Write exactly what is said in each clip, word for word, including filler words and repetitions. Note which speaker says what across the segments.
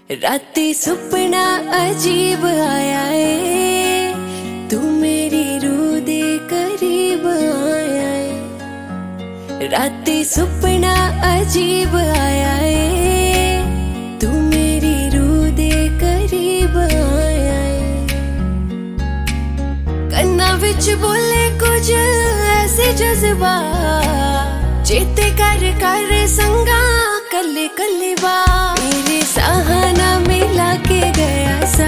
Speaker 1: राती सुपना अजीब आया है, तू मेरी रूह दे करीब आया है। राती सुपना अजीब आया है, तू मेरी रूह दे करीब आया है। कन्ना विच बोले कुछ ऐसे जज्बा, चेते कर कर संगा कले कले बा। मेरे सहाना मिला के गया सा,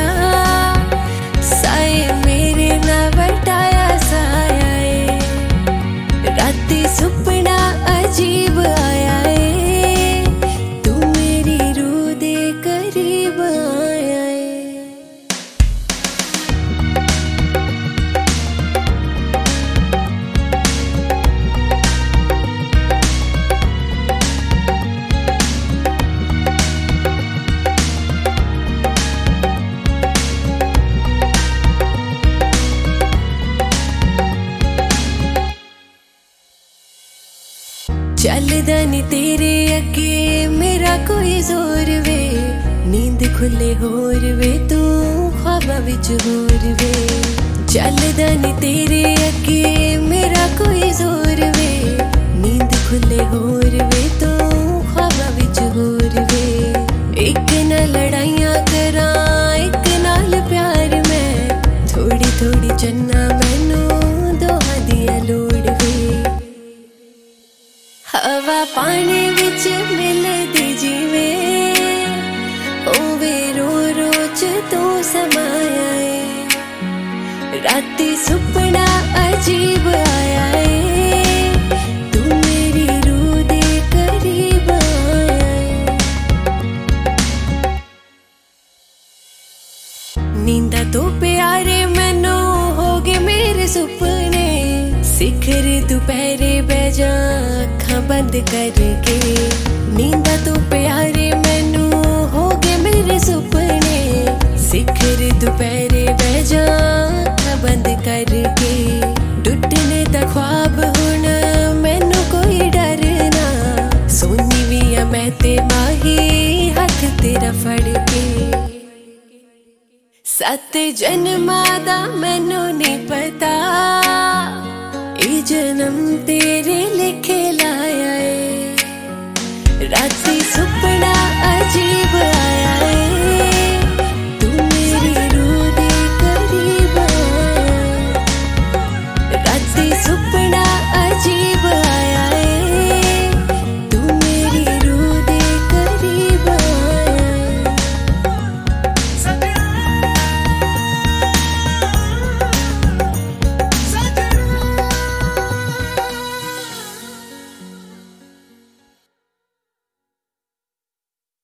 Speaker 1: साए मेरे ना बटाया साया है। राती सुपना अजीब आया है, तू मेरी रूह दे करीब आया है। चलदा नी तेरे अगे मेरा कोई जोर वे, नींद खुले होर वे तू ख्वाबा विच होर वे। चलदा नी तेरे अगे मेरा कोई जोर वे, नींद खुले होर वे तू ख्वाबा विच होर वे। एक ना लड़ाइयां करा एक नाल प्यार मैं, थोड़ी थोड़ी चन्ना मैनू दोहां दिया लोड़ वे। हवा पानी विच मिलदी जिवें, ओवे रो रो च तू समाया है। राती सुपना अजीब आया है, तू मेरी रूह दे करीब आया है। नींदा तो प्यारे मैनू हो गए मेरे सुपने, सिखर दोपहरे बैजा अखां बंद करके। नींदा तो प्यारे मैनू हो गए मेरे सुपने, सिखर दोपहरे बैजा अखां बंद करके। टुटने दा ख्वाब हुण मैनू कोई डर ना, सोनी भी आ मैं ते माही हथ तेरा फड़ के। सत जन्मां दा मैनू नहीं पता, ये जन्म तेरे लिखे लाया है। राती सुपना अजीब आया है, तू मेरी रूह दे करीब आया है। राती सुपना